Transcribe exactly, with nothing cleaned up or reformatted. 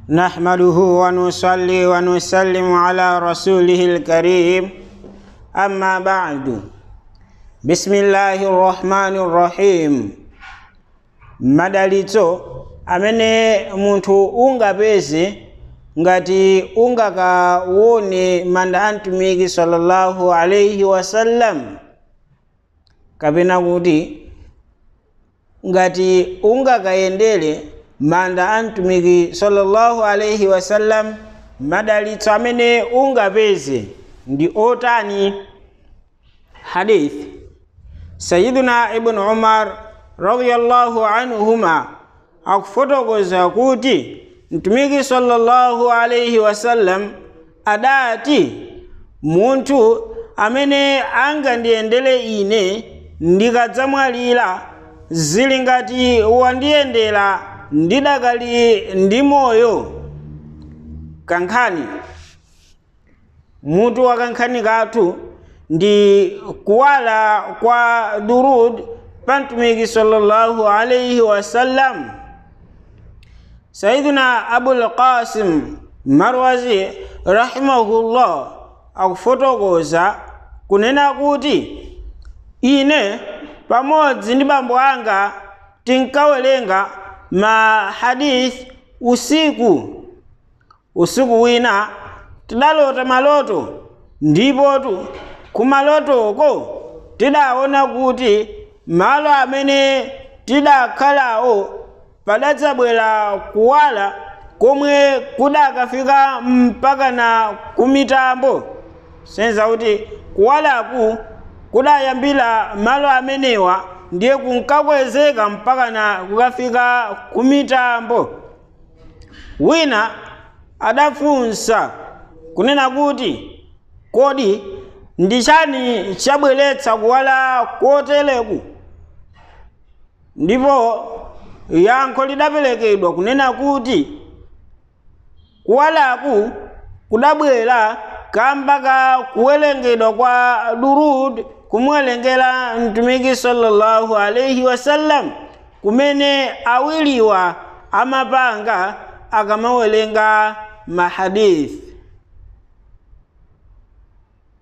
نحمده ونصلي ونسلم على رسوله الكريم أما بعد بسم الله الرحمن الرحيم madalito amene munthu ungapeze ngati ungakaone manda a mtumiki sallallahu alayhi wasallam, kapena kuti ngati ungakayendele manda a mtumiki sallallahu alayhi wasallam, madalito amene ungapeze ndi otani? Hadith Sayyiduna Ibn Umar radiyallahu anhuma akufotokoza kuti mtumiki sallallahu alayhi wasallam adati, munthu amene angandiyendele ine ndikadzamwalira zili ngati wandiyendera ndidakali ndi moyo. Kankhani mutu wa kankhani kathu ndi kuwala kwa durud pa mtumiki sallallahu alayhi wasallam. Sayyiduna Abul Qasim Marwazi rahimahullah akufotokoza kunena kuti ine pamodzi ndi bambo anga tinkawerenga ma hadith usiku. Usiku wina tidalota maloto, ndipotu kumalotoko tidaona kuti malo amene tidakhalawo padadzabwera kuwala komwe kudakafika mpaka na kumitambo. Senza kuti kuwalaku kudayambira malo amenewa ndiye kunkakwezeka mpaka na kukafika kumitambo. Wina adafunsa kunena kuti kodi ndi chani chabweretsa kuwala koteleku? Ndipo yankho lidapelekedwa kunena kuti kuwalaku kudabwera kamba ka kuwerengedwa kwa durud, kumwerengera mtumiki sallallahu alayhi wasallam, kumene awiriwa amapanga akamawerenga mahadith.